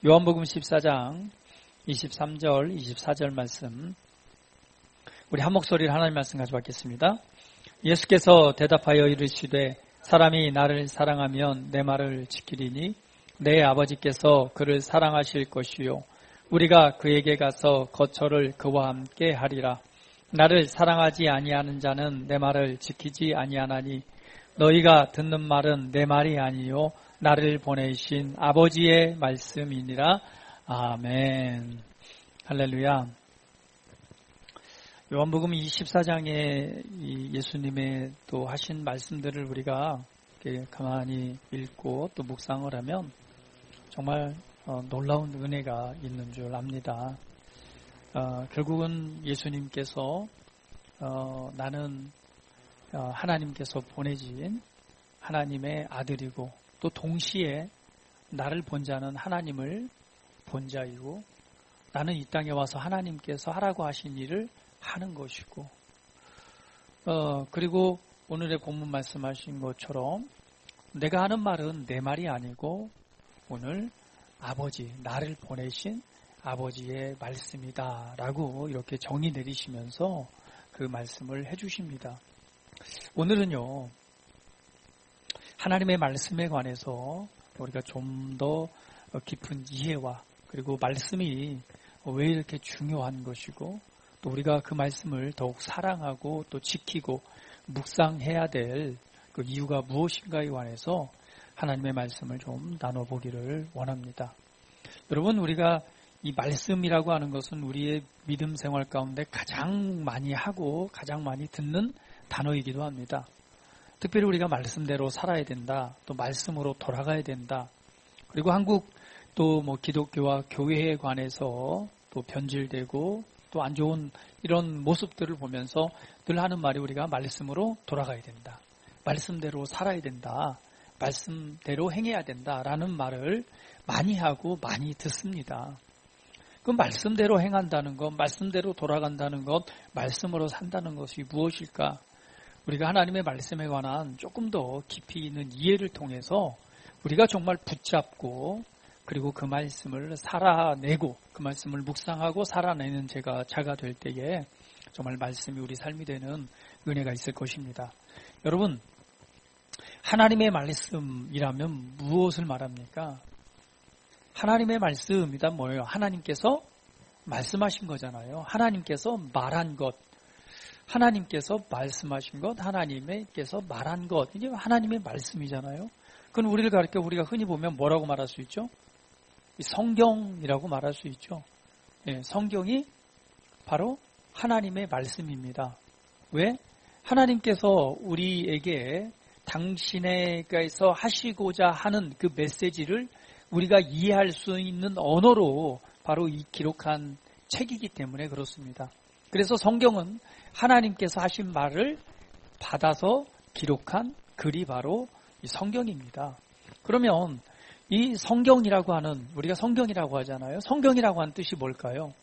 요한복음 14장 23절, 24절 말씀, 우리 한 목소리로 하나님 말씀 가져받겠습니다. 예수께서 대답하여 이르시되 사람이 나를 사랑하면 내 말을 지키리니 내 아버지께서 그를 사랑하실 것이요 우리가 그에게 가서 거처를 그와 함께 하리라. 나를 사랑하지 아니하는 자는 내 말을 지키지 아니하나니 너희가 듣는 말은 내 말이 아니요 나를 보내신 아버지의 말씀이니라. 아멘. 할렐루야. 요한복음 24장에 예수님의 또 하신 말씀들을 우리가 이렇게 가만히 읽고 또 묵상을 하면 정말 놀라운 은혜가 있는 줄 압니다. 결국은 예수님께서 나는 하나님께서 보내진 하나님의 아들이고 또 동시에 나를 본 자는 하나님을 본 자이고 나는 이 땅에 와서 하나님께서 하라고 하신 일을 하는 것이고 그리고 오늘의 본문 말씀하신 것처럼 내가 하는 말은 내 말이 아니고 오늘 아버지, 나를 보내신 아버지의 말씀이다 라고 이렇게 정의 내리시면서 그 말씀을 해주십니다. 오늘은요, 하나님의 말씀에 관해서 우리가 좀 더 깊은 이해와 그리고 말씀이 왜 이렇게 중요한 것이고 또 우리가 그 말씀을 더욱 사랑하고 또 지키고 묵상해야 될 그 이유가 무엇인가에 관해서 하나님의 말씀을 좀 나눠보기를 원합니다. 여러분, 우리가 이 말씀이라고 하는 것은 우리의 믿음 생활 가운데 가장 많이 하고 가장 많이 듣는 단어이기도 합니다. 특별히 우리가 말씀대로 살아야 된다. 또 말씀으로 돌아가야 된다. 그리고 한국 또 기독교와 교회에 관해서 또 변질되고 또 안 좋은 이런 모습들을 보면서 늘 하는 말이 우리가 말씀으로 돌아가야 된다. 말씀대로 살아야 된다. 말씀대로 행해야 된다라는 말을 많이 하고 많이 듣습니다. 그 말씀대로 행한다는 것, 말씀대로 돌아간다는 것, 말씀으로 산다는 것이 무엇일까? 우리가 하나님의 말씀에 관한 조금 더 깊이 있는 이해를 통해서 우리가 정말 붙잡고 그리고 그 말씀을 살아내고 그 말씀을 묵상하고 살아내는 자가 될 때에 정말 말씀이 우리 삶이 되는 은혜가 있을 것입니다. 여러분, 하나님의 말씀이라면 무엇을 말합니까? 하나님의 말씀이다 뭐예요? 하나님께서 말씀하신 거잖아요. 하나님께서 말한 것, 하나님께서 말씀하신 것, 하나님께서 말한 것, 이게 하나님의 말씀이잖아요. 그건 우리를 가르쳐 우리가 흔히 보면 뭐라고 말할 수 있죠? 성경이라고 말할 수 있죠. 네, 성경이 바로 하나님의 말씀입니다. 왜? 하나님께서 우리에게 당신에게서 하시고자 하는 그 메시지를 우리가 이해할 수 있는 언어로 바로 이 기록한 책이기 때문에 그렇습니다. 그래서 성경은 하나님께서 하신 말을 받아서 기록한 글이 바로 이 성경입니다. 그러면 이 성경이라고 하는, 우리가 성경이라고 하잖아요. 성경이라고 하는 뜻이 뭘까요?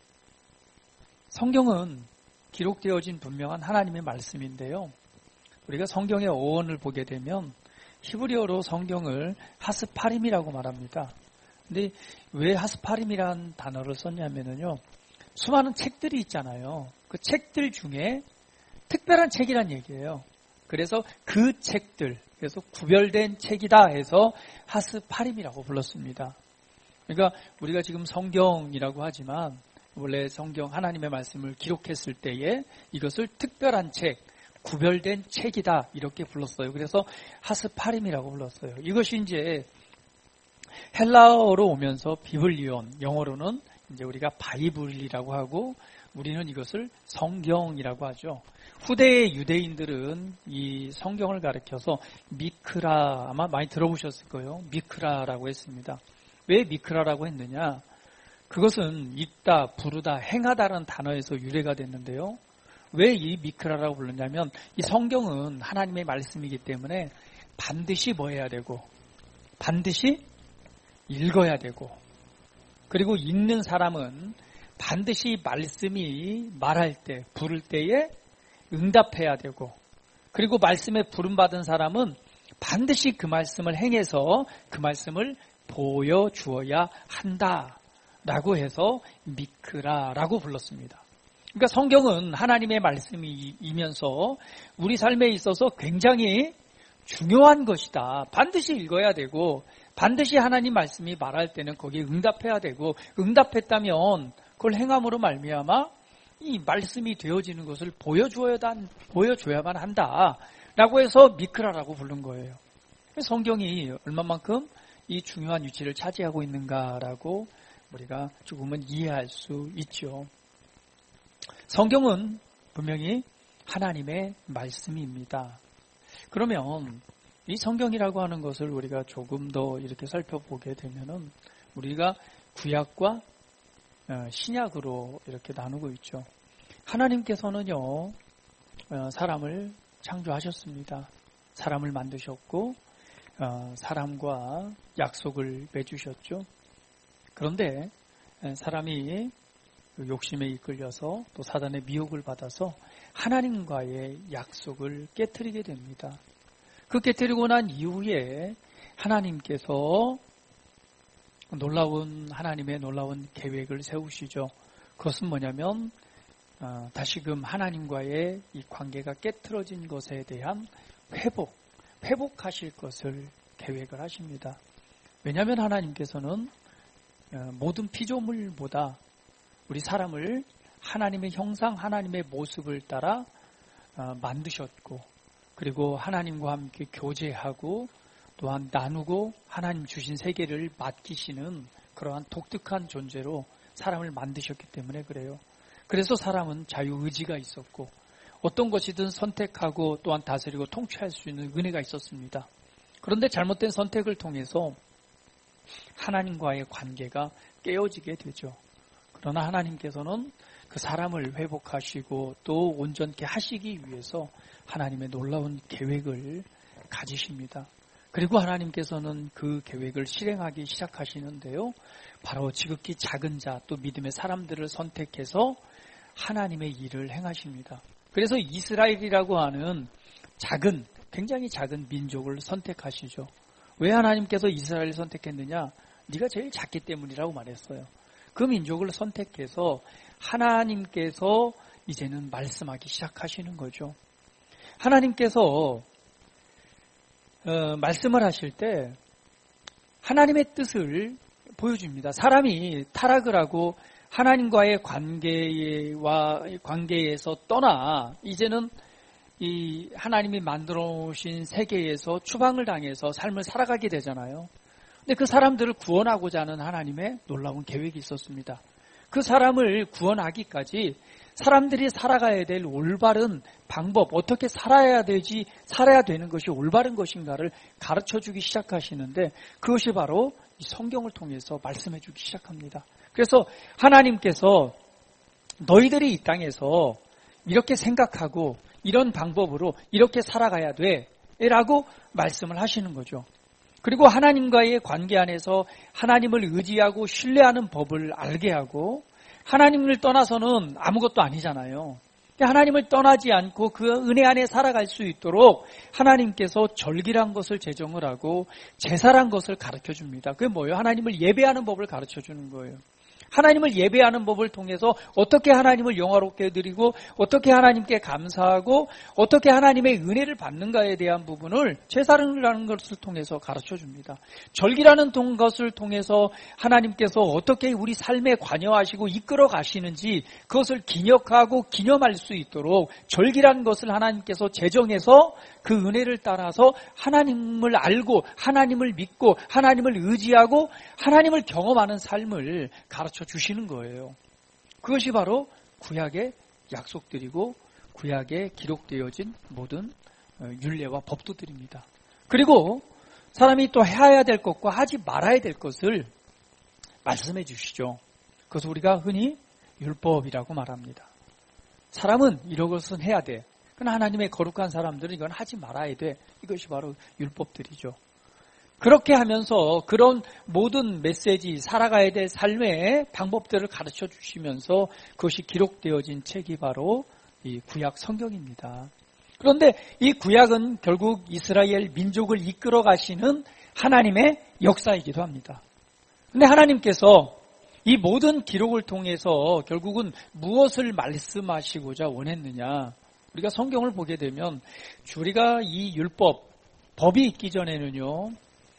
성경은 기록되어진 분명한 하나님의 말씀인데요. 우리가 성경의 어원을 보게 되면 히브리어로 성경을 하스파림이라고 말합니다. 근데 왜 하스파림이라는 단어를 썼냐면요. 수많은 책들이 있잖아요. 그 책들 중에 특별한 책이란 얘기예요. 그래서 그 책들, 그래서 구별된 책이다 해서 하스파림이라고 불렀습니다. 그러니까 우리가 지금 성경이라고 하지만 원래 성경 하나님의 말씀을 기록했을 때에 이것을 특별한 책, 구별된 책이다 이렇게 불렀어요. 그래서 하스파림이라고 불렀어요. 이것이 이제 헬라어로 오면서 비블리온, 영어로는 이제 우리가 바이블이라고 하고 우리는 이것을 성경이라고 하죠. 후대의 유대인들은 이 성경을 가리켜서 미크라, 아마 많이 들어보셨을 거예요. 미크라라고 했습니다. 왜 미크라라고 했느냐? 그것은 있다, 부르다, 행하다라는 단어에서 유래가 됐는데요. 왜 이 미크라라고 불렀냐면 이 성경은 하나님의 말씀이기 때문에 반드시 뭐 해야 되고 반드시 읽어야 되고 그리고 읽는 사람은 반드시 말씀이 말할 때, 부를 때에 응답해야 되고 그리고 말씀에 부름받은 사람은 반드시 그 말씀을 행해서 그 말씀을 보여주어야 한다라고 해서 미크라라고 불렀습니다. 그러니까 성경은 하나님의 말씀이면서 우리 삶에 있어서 굉장히 중요한 것이다. 반드시 읽어야 되고 반드시 하나님 말씀이 말할 때는 거기에 응답해야 되고 응답했다면 그걸 행함으로 말미암아 이 말씀이 되어지는 것을 보여줘야만 한다라고 해서 미크라라고 부른 거예요. 성경이 얼마만큼 이 중요한 위치를 차지하고 있는가라고 우리가 조금은 이해할 수 있죠. 성경은 분명히 하나님의 말씀입니다. 그러면 이 성경이라고 하는 것을 우리가 조금 더 이렇게 살펴보게 되면은 우리가 구약과 신약으로 이렇게 나누고 있죠. 하나님께서는요, 사람을 창조하셨습니다. 사람을 만드셨고, 사람과 약속을 맺으셨죠. 그런데 사람이 욕심에 이끌려서 또 사단의 미혹을 받아서 하나님과의 약속을 깨트리게 됩니다. 그 깨트리고 난 이후에 하나님께서 하나님의 놀라운 계획을 세우시죠. 그것은 뭐냐면 다시금 하나님과의 이 관계가 깨트려진 것에 대한 회복하실 것을 계획을 하십니다. 왜냐하면 하나님께서는 모든 피조물보다 우리 사람을 하나님의 형상, 하나님의 모습을 따라 만드셨고 그리고 하나님과 함께 교제하고 또한 나누고 하나님 주신 세계를 맡기시는 그러한 독특한 존재로 사람을 만드셨기 때문에 그래요. 그래서 사람은 자유의지가 있었고 어떤 것이든 선택하고 또한 다스리고 통치할 수 있는 은혜가 있었습니다. 그런데 잘못된 선택을 통해서 하나님과의 관계가 깨어지게 되죠. 그러나 하나님께서는 그 사람을 회복하시고 또 온전케 하시기 위해서 하나님의 놀라운 계획을 가지십니다. 그리고 하나님께서는 그 계획을 실행하기 시작하시는데요. 바로 지극히 작은 자 또 믿음의 사람들을 선택해서 하나님의 일을 행하십니다. 그래서 이스라엘이라고 하는 굉장히 작은 민족을 선택하시죠. 왜 하나님께서 이스라엘을 선택했느냐? 네가 제일 작기 때문이라고 말했어요. 그 민족을 선택해서 하나님께서 이제는 말씀하기 시작하시는 거죠. 하나님께서 말씀을 하실 때 하나님의 뜻을 보여줍니다. 사람이 타락을 하고 하나님과의 관계에서 떠나 이제는 이 하나님이 만들어 놓으신 세계에서 추방을 당해서 삶을 살아가게 되잖아요. 근데 그 사람들을 구원하고자 하는 하나님의 놀라운 계획이 있었습니다. 그 사람을 구원하기까지 사람들이 살아가야 될 올바른 방법, 어떻게 살아야 되는 것이 올바른 것인가를 가르쳐주기 시작하시는데 그것이 바로 이 성경을 통해서 말씀해주기 시작합니다. 그래서 하나님께서 너희들이 이 땅에서 이렇게 생각하고 이런 방법으로 이렇게 살아가야 돼 라고 말씀을 하시는 거죠. 그리고 하나님과의 관계 안에서 하나님을 의지하고 신뢰하는 법을 알게 하고 하나님을 떠나서는 아무것도 아니잖아요. 하나님을 떠나지 않고 그 은혜 안에 살아갈 수 있도록 하나님께서 절기란 것을 제정을 하고 제사란 것을 가르쳐줍니다. 그게 뭐예요? 하나님을 예배하는 법을 가르쳐주는 거예요. 하나님을 예배하는 법을 통해서 어떻게 하나님을 영화롭게 드리고 어떻게 하나님께 감사하고 어떻게 하나님의 은혜를 받는가에 대한 부분을 제사라는 것을 통해서 가르쳐줍니다. 절기라는 것을 통해서 하나님께서 어떻게 우리 삶에 관여하시고 이끌어 가시는지 그것을 기억하고 기념할 수 있도록 절기라는 것을 하나님께서 제정해서 그 은혜를 따라서 하나님을 알고 하나님을 믿고 하나님을 의지하고 하나님을 경험하는 삶을 가르쳐 주시는 거예요. 그것이 바로 구약의 약속들이고 구약에 기록되어진 모든 율례와 법도들입니다. 그리고 사람이 또 해야 될 것과 하지 말아야 될 것을 말씀해 주시죠. 그것을 우리가 흔히 율법이라고 말합니다. 사람은 이런 것은 해야 돼. 그러나 하나님의 거룩한 사람들은 이건 하지 말아야 돼. 이것이 바로 율법들이죠. 그렇게 하면서 그런 모든 메시지, 살아가야 될 삶의 방법들을 가르쳐 주시면서 그것이 기록되어진 책이 바로 이 구약 성경입니다. 그런데 이 구약은 결국 이스라엘 민족을 이끌어 가시는 하나님의 역사이기도 합니다. 근데 하나님께서 이 모든 기록을 통해서 결국은 무엇을 말씀하시고자 원했느냐? 우리가 성경을 보게 되면 우리가 이 율법, 법이 있기 전에는요,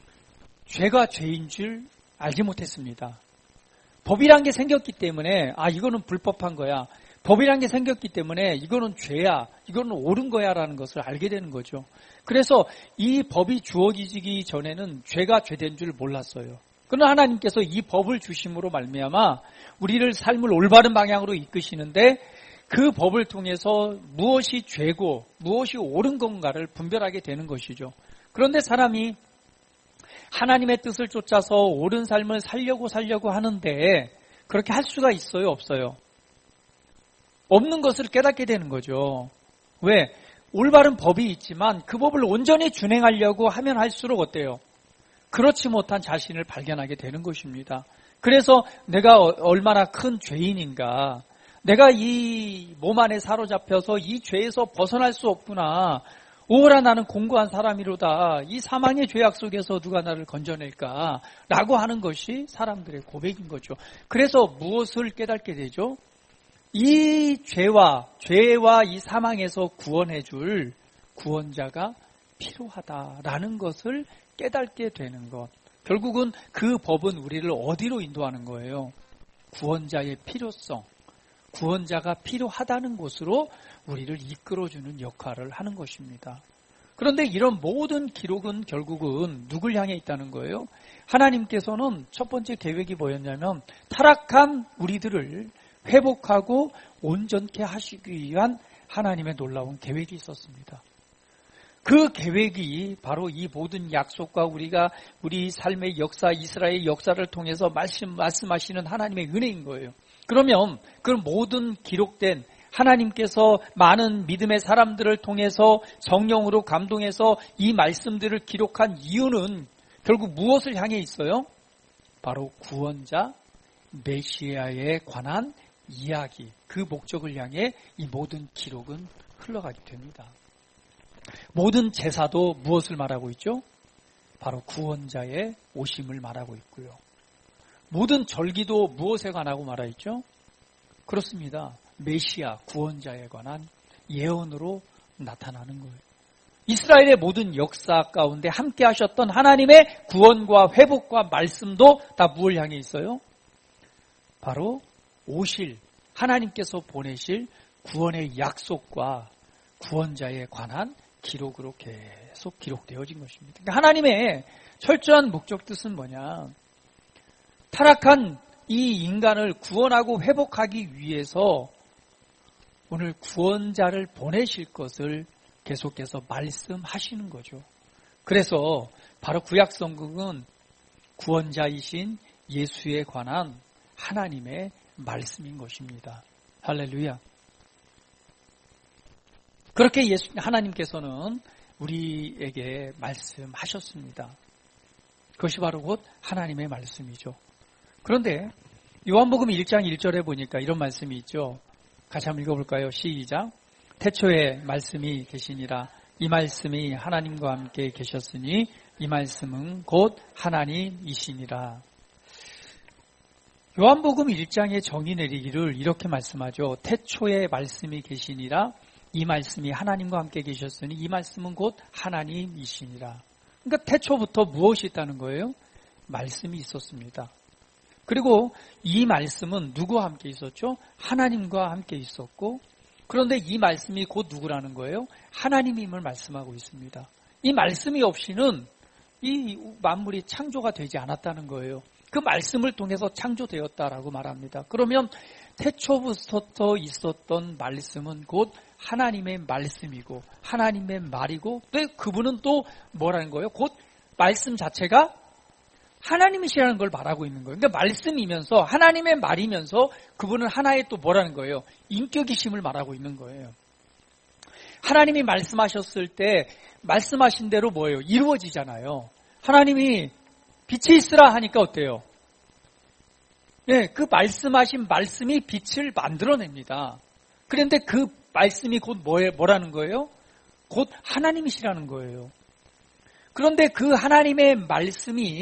죄가 죄인 줄 알지 못했습니다. 법이란 게 생겼기 때문에 이거는 불법한 거야. 법이란 게 생겼기 때문에 이거는 죄야. 이거는 옳은 거야 라는 것을 알게 되는 거죠. 그래서 이 법이 주어지기 전에는 죄가 죄된 줄 몰랐어요. 그러나 하나님께서 이 법을 주심으로 말미암아 우리를 삶을 올바른 방향으로 이끄시는데 그 법을 통해서 무엇이 죄고 무엇이 옳은 건가를 분별하게 되는 것이죠. 그런데 사람이 하나님의 뜻을 쫓아서 옳은 삶을 살려고 하는데 그렇게 할 수가 있어요? 없어요? 없는 것을 깨닫게 되는 거죠. 왜? 올바른 법이 있지만 그 법을 온전히 준행하려고 하면 할수록 어때요? 그렇지 못한 자신을 발견하게 되는 것입니다. 그래서 내가 얼마나 큰 죄인인가, 내가 이 몸 안에 사로잡혀서 이 죄에서 벗어날 수 없구나, 오라 나는 공고한 사람이로다, 이 사망의 죄악 속에서 누가 나를 건져낼까 라고 하는 것이 사람들의 고백인 거죠. 그래서 무엇을 깨닫게 되죠? 이 죄와 이 사망에서 구원해 줄 구원자가 필요하다라는 것을 깨닫게 되는 것. 결국은 그 법은 우리를 어디로 인도하는 거예요? 구원자의 필요성, 구원자가 필요하다는 곳으로 우리를 이끌어주는 역할을 하는 것입니다. 그런데 이런 모든 기록은 결국은 누굴 향해 있다는 거예요? 하나님께서는 첫 번째 계획이 뭐였냐면 타락한 우리들을 회복하고 온전케 하시기 위한 하나님의 놀라운 계획이 있었습니다. 그 계획이 바로 이 모든 약속과 우리 삶의 역사, 이스라엘의 역사를 통해서 말씀하시는 하나님의 은혜인 거예요. 그러면 그 모든 기록된 하나님께서 많은 믿음의 사람들을 통해서 성령으로 감동해서 이 말씀들을 기록한 이유는 결국 무엇을 향해 있어요? 바로 구원자 메시아에 관한 이야기, 그 목적을 향해 이 모든 기록은 흘러가게 됩니다. 모든 제사도 무엇을 말하고 있죠? 바로 구원자의 오심을 말하고 있고요. 모든 절기도 무엇에 관하고 말하고 있죠? 그렇습니다. 메시아, 구원자에 관한 예언으로 나타나는 거예요. 이스라엘의 모든 역사 가운데 함께 하셨던 하나님의 구원과 회복과 말씀도 다 무엇을 향해 있어요? 바로 오실, 하나님께서 보내실 구원의 약속과 구원자에 관한 기록으로 계속 기록되어진 것입니다. 그러니까 하나님의 철저한 목적 뜻은 뭐냐? 타락한 이 인간을 구원하고 회복하기 위해서 오늘 구원자를 보내실 것을 계속해서 말씀하시는 거죠. 그래서 바로 구약성경은 구원자이신 예수에 관한 하나님의 말씀인 것입니다. 할렐루야. 그렇게 하나님께서는 우리에게 말씀하셨습니다. 그것이 바로 곧 하나님의 말씀이죠. 그런데 요한복음 1장 1절에 보니까 이런 말씀이 있죠. 같이 한번 읽어볼까요? 시작. 태초에 말씀이 계시니라. 이 말씀이 하나님과 함께 계셨으니 이 말씀은 곧 하나님이시니라. 요한복음 1장의 정의 내리기를 이렇게 말씀하죠. 태초에 말씀이 계시니라. 이 말씀이 하나님과 함께 계셨으니 이 말씀은 곧 하나님이시니라. 그러니까 태초부터 무엇이 있다는 거예요? 말씀이 있었습니다. 그리고 이 말씀은 누구와 함께 있었죠? 하나님과 함께 있었고, 그런데 이 말씀이 곧 누구라는 거예요? 하나님임을 말씀하고 있습니다. 이 말씀이 없이는 이 만물이 창조가 되지 않았다는 거예요. 그 말씀을 통해서 창조되었다라고 말합니다. 그러면 태초부터 있었던 말씀은 곧 하나님의 말씀이고 하나님의 말이고 또 그분은 또 뭐라는 거예요? 곧 말씀 자체가 하나님이시라는 걸 말하고 있는 거예요. 그러니까 말씀이면서 하나님의 말이면서 그분은 하나의 또 뭐라는 거예요? 인격이심을 말하고 있는 거예요. 하나님이 말씀하셨을 때 말씀하신 대로 뭐예요? 이루어지잖아요. 하나님이 빛이 있으라 하니까 어때요? 네, 그 말씀하신 말씀이 빛을 만들어냅니다. 그런데 그 말씀이 곧 뭐라는 거예요? 곧 하나님이시라는 거예요. 그런데 그 하나님의 말씀이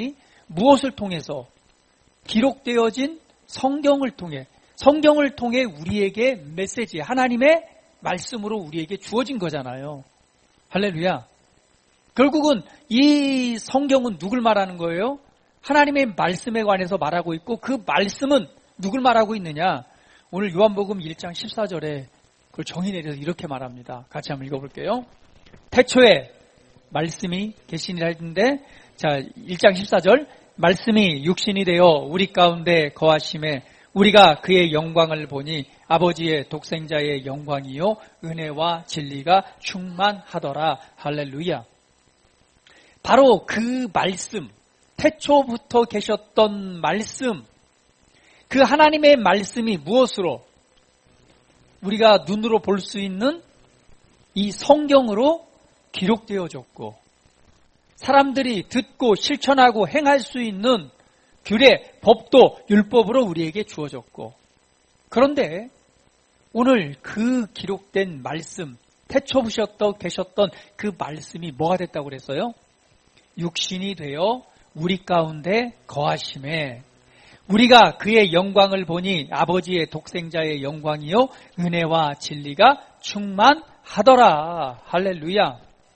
무엇을 통해서? 기록되어진 성경을 통해 우리에게 메시지, 하나님의 말씀으로 우리에게 주어진 거잖아요. 할렐루야. 결국은 이 성경은 누굴 말하는 거예요? 하나님의 말씀에 관해서 말하고 있고, 그 말씀은 누굴 말하고 있느냐? 오늘 요한복음 1장 14절에 그걸 정의 내려서 이렇게 말합니다. 같이 한번 읽어볼게요. 태초에 말씀이 계시니라 했는데, 자, 1장 14절, 말씀이 육신이 되어 우리 가운데 거하심에 우리가 그의 영광을 보니 아버지의 독생자의 영광이요 은혜와 진리가 충만하더라. 할렐루야. 바로 그 말씀, 태초부터 계셨던 말씀, 그 하나님의 말씀이 무엇으로? 우리가 눈으로 볼 수 있는 이 성경으로 기록되어졌고, 사람들이 듣고 실천하고 행할 수 있는 규례, 법도 율법으로 우리에게 주어졌고, 그런데 오늘 그 기록된 말씀, 태초부터 계셨던 그 말씀이 뭐가 됐다고 그랬어요? 육신이 되어 우리 가운데 거하심에 우리가 그의 영광을 보니 아버지의 독생자의 영광이요 은혜와 진리가 충만하더라. 할렐루야.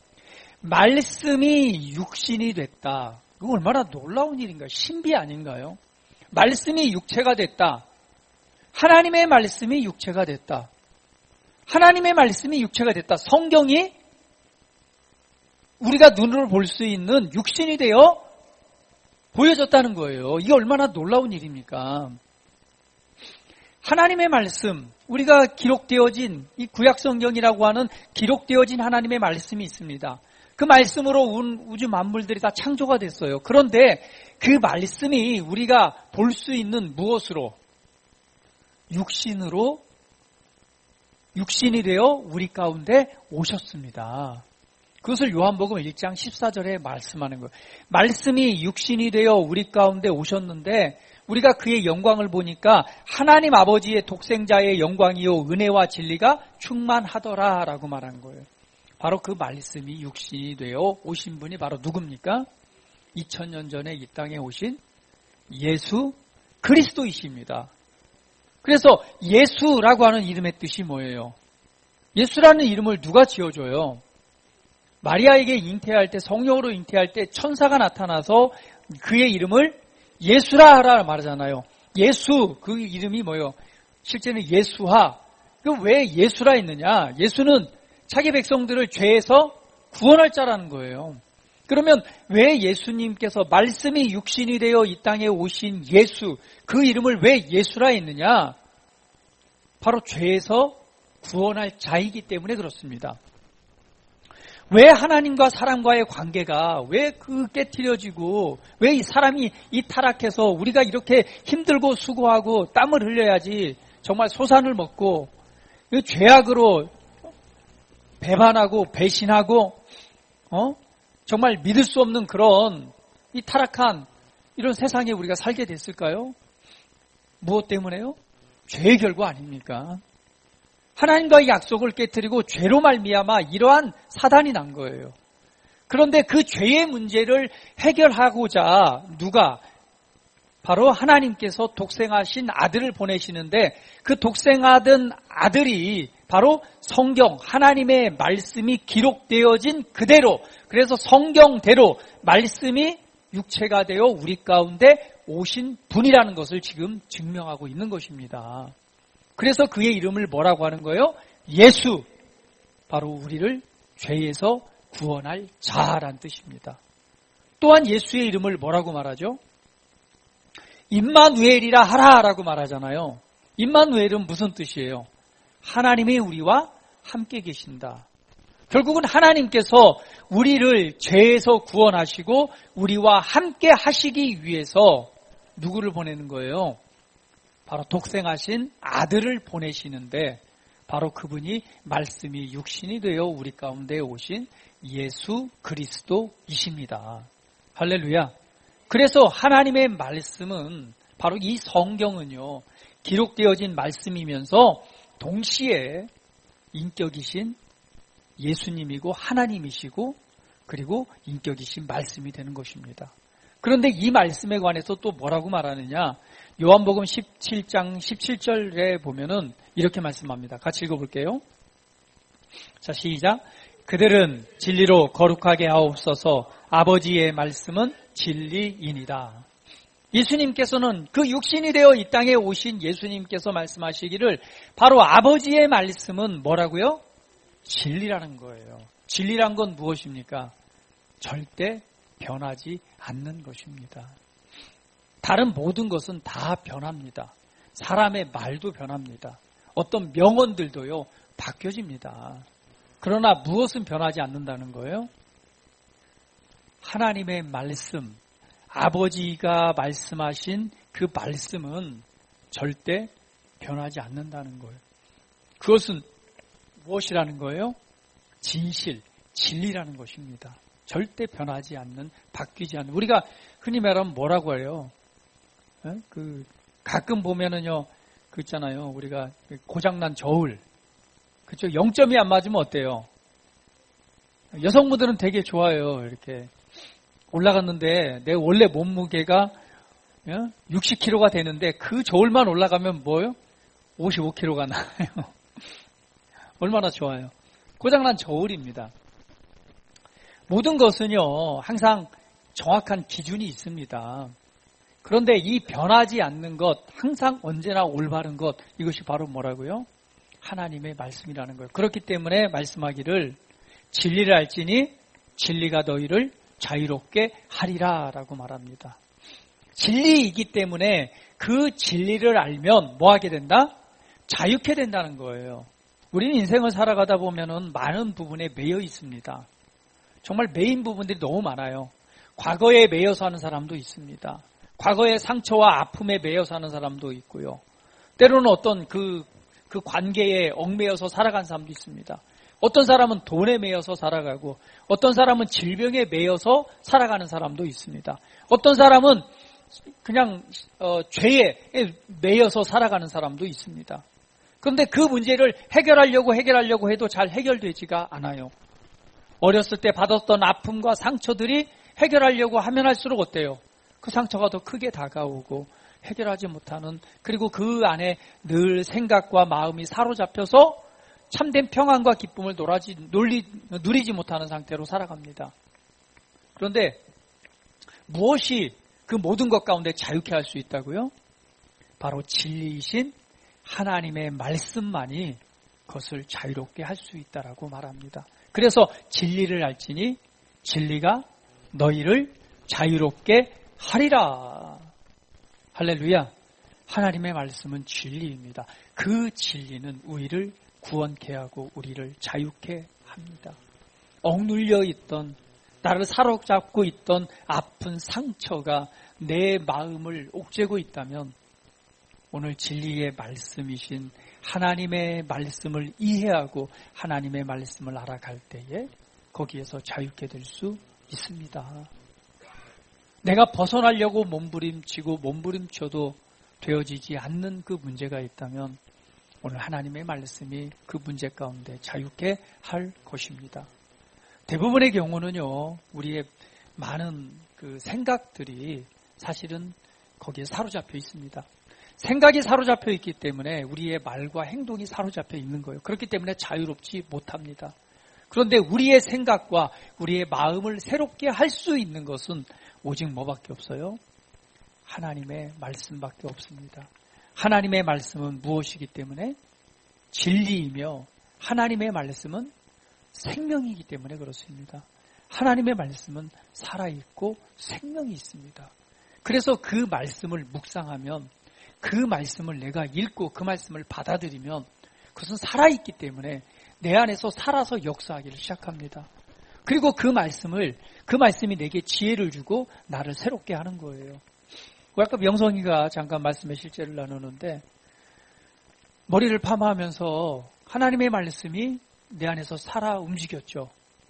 말씀이 육신이 됐다. 이거 얼마나 놀라운 일인가요? 신비 아닌가요? 말씀이 육체가 됐다. 하나님의 말씀이 육체가 됐다. 하나님의 말씀이 육체가 됐다. 성경이 우리가 눈으로 볼 수 있는 육신이 되어 보여졌다는 거예요. 이게 얼마나 놀라운 일입니까? 하나님의 말씀, 우리가 기록되어진 이 구약성경이라고 하는 기록되어진 하나님의 말씀이 있습니다. 그 말씀으로 우주 만물들이 다 창조가 됐어요. 그런데 그 말씀이 우리가 볼 수 있는 무엇으로? 육신이 되어 우리 가운데 오셨습니다. 그것을 요한복음 1장 14절에 말씀하는 거예요. 말씀이 육신이 되어 우리 가운데 오셨는데 우리가 그의 영광을 보니까 하나님 아버지의 독생자의 영광이요 은혜와 진리가 충만하더라라고 말한 거예요. 바로 그 말씀이 육신이 되어 오신 분이 바로 누굽니까? 2000년 전에 이 땅에 오신 예수 그리스도이십니다. 그래서 예수라고 하는 이름의 뜻이 뭐예요? 예수라는 이름을 누가 지어줘요? 마리아에게 잉태할 때, 성령으로 잉태할 때 천사가 나타나서 그의 이름을 예수라 하라 말하잖아요. 예수, 그 이름이 뭐예요? 실제는 예수하. 그럼 왜 예수라 했느냐? 예수는 자기 백성들을 죄에서 구원할 자라는 거예요. 그러면 왜 예수님께서 말씀이 육신이 되어 이 땅에 오신 예수, 그 이름을 왜 예수라 했느냐? 바로 죄에서 구원할 자이기 때문에 그렇습니다. 왜 하나님과 사람과의 관계가 왜 깨트려지고 왜 이 사람이 이 타락해서 우리가 이렇게 힘들고 수고하고 땀을 흘려야지 정말 소산을 먹고 죄악으로 배반하고 배신하고 정말 믿을 수 없는 그런 이 타락한 이런 세상에 우리가 살게 됐을까요? 무엇 때문에요? 죄의 결과 아닙니까? 하나님과의 약속을 깨트리고 죄로 말미암아 이러한 사단이 난 거예요. 그런데 그 죄의 문제를 해결하고자 누가? 바로 하나님께서 독생하신 아들을 보내시는데 그 독생하던 아들이 바로 성경, 하나님의 말씀이 기록되어진 그대로, 그래서 성경대로 말씀이 육체가 되어 우리 가운데 오신 분이라는 것을 지금 증명하고 있는 것입니다. 그래서 그의 이름을 뭐라고 하는 거예요? 예수. 바로 우리를 죄에서 구원할 자란 뜻입니다. 또한 예수의 이름을 뭐라고 말하죠? 임마누엘이라 하라라고 말하잖아요. 임마누엘은 무슨 뜻이에요? 하나님이 우리와 함께 계신다. 결국은 하나님께서 우리를 죄에서 구원하시고 우리와 함께 하시기 위해서 누구를 보내는 거예요? 바로 독생하신 아들을 보내시는데 바로 그분이 말씀이 육신이 되어 우리 가운데 오신 예수 그리스도이십니다. 할렐루야. 그래서 하나님의 말씀은 바로 이 성경은요, 기록되어진 말씀이면서 동시에 인격이신 예수님이고 하나님이시고 그리고 인격이신 말씀이 되는 것입니다. 그런데 이 말씀에 관해서 또 뭐라고 말하느냐? 요한복음 17장 17절에 보면은 이렇게 말씀합니다. 같이 읽어볼게요. 자, 시작. 그들은 진리로 거룩하게 하옵소서. 아버지의 말씀은 진리이니라. 예수님께서는 그 육신이 되어 이 땅에 오신 예수님께서 말씀하시기를 바로 아버지의 말씀은 뭐라고요? 진리라는 거예요. 진리란 건 무엇입니까? 절대 변하지 않는 것입니다. 다른 모든 것은 다 변합니다. 사람의 말도 변합니다. 어떤 명언들도요, 바뀌어집니다. 그러나 무엇은 변하지 않는다는 거예요? 하나님의 말씀, 아버지가 말씀하신 그 말씀은 절대 변하지 않는다는 거예요. 그것은 무엇이라는 거예요? 진실, 진리라는 것입니다. 절대 변하지 않는, 바뀌지 않는. 우리가 흔히 말하면 뭐라고 해요? 가끔 보면은요, 그 있잖아요. 우리가 고장난 저울. 그쵸? 0점이 안 맞으면 어때요? 여성분들은 되게 좋아요. 이렇게. 올라갔는데, 내 원래 몸무게가 60kg가 되는데, 그 저울만 올라가면 뭐요? 55kg가 나와요. 얼마나 좋아요. 고장난 저울입니다. 모든 것은요, 항상 정확한 기준이 있습니다. 그런데 이 변하지 않는 것, 항상 언제나 올바른 것, 이것이 바로 뭐라고요? 하나님의 말씀이라는 거예요. 그렇기 때문에 말씀하기를 진리를 알지니 진리가 너희를 자유롭게 하리라 라고 말합니다. 진리이기 때문에 그 진리를 알면 뭐 하게 된다? 자유케 된다는 거예요. 우리는 인생을 살아가다 보면은 많은 부분에 매여 있습니다. 정말 매인 부분들이 너무 많아요. 과거에 매여 사는 사람도 있습니다. 과거의 상처와 아픔에 매여 사는 사람도 있고요. 때로는 어떤 그 관계에 얽매여서 살아간 사람도 있습니다. 어떤 사람은 돈에 매여서 살아가고 어떤 사람은 질병에 매여서 살아가는 사람도 있습니다. 어떤 사람은 그냥 죄에 매여서 살아가는 사람도 있습니다. 그런데 그 문제를 해결하려고 해도 잘 해결되지가 않아요. 어렸을 때 받았던 아픔과 상처들이 해결하려고 하면 할수록 어때요? 그 상처가 더 크게 다가오고 해결하지 못하는, 그리고 그 안에 늘 생각과 마음이 사로잡혀서 참된 평안과 기쁨을 누리지 못하는 상태로 살아갑니다. 그런데 무엇이 그 모든 것 가운데 자유케 할 수 있다고요? 바로 진리이신 하나님의 말씀만이 그것을 자유롭게 할 수 있다라고 말합니다. 그래서 진리를 알지니 진리가 너희를 자유롭게 하리라. 할렐루야. 하나님의 말씀은 진리입니다. 그 진리는 우리를 구원케 하고 우리를 자유케 합니다. 억눌려 있던, 나를 사로잡고 있던 아픈 상처가 내 마음을 옥죄고 있다면 오늘 진리의 말씀이신 하나님의 말씀을 이해하고 하나님의 말씀을 알아갈 때에 거기에서 자유케 될 수 있습니다. 내가 벗어나려고 몸부림치고 몸부림쳐도 되어지지 않는 그 문제가 있다면 오늘 하나님의 말씀이 그 문제 가운데 자유케 할 것입니다. 대부분의 경우는요, 우리의 많은 그 생각들이 사실은 거기에 사로잡혀 있습니다. 생각이 사로잡혀 있기 때문에 우리의 말과 행동이 사로잡혀 있는 거예요. 그렇기 때문에 자유롭지 못합니다. 그런데 우리의 생각과 우리의 마음을 새롭게 할 수 있는 것은 오직 뭐밖에 없어요? 하나님의 말씀밖에 없습니다. 하나님의 말씀은 무엇이기 때문에? 진리이며 하나님의 말씀은 생명이기 때문에 그렇습니다. 하나님의 말씀은 살아있고 생명이 있습니다. 그래서 그 말씀을 묵상하면, 그 말씀을 내가 읽고 그 말씀을 받아들이면 그것은 살아있기 때문에 내 안에서 살아서 역사하기를 시작합니다. 그리고 그 말씀이 내게 지혜를 주고 나를 새롭게 하는 거예요. 아까 명성이가 잠깐 말씀의 실제를 나누는데, 머리를 파마하면서 하나님의 말씀이 내 안에서 살아 움직였죠.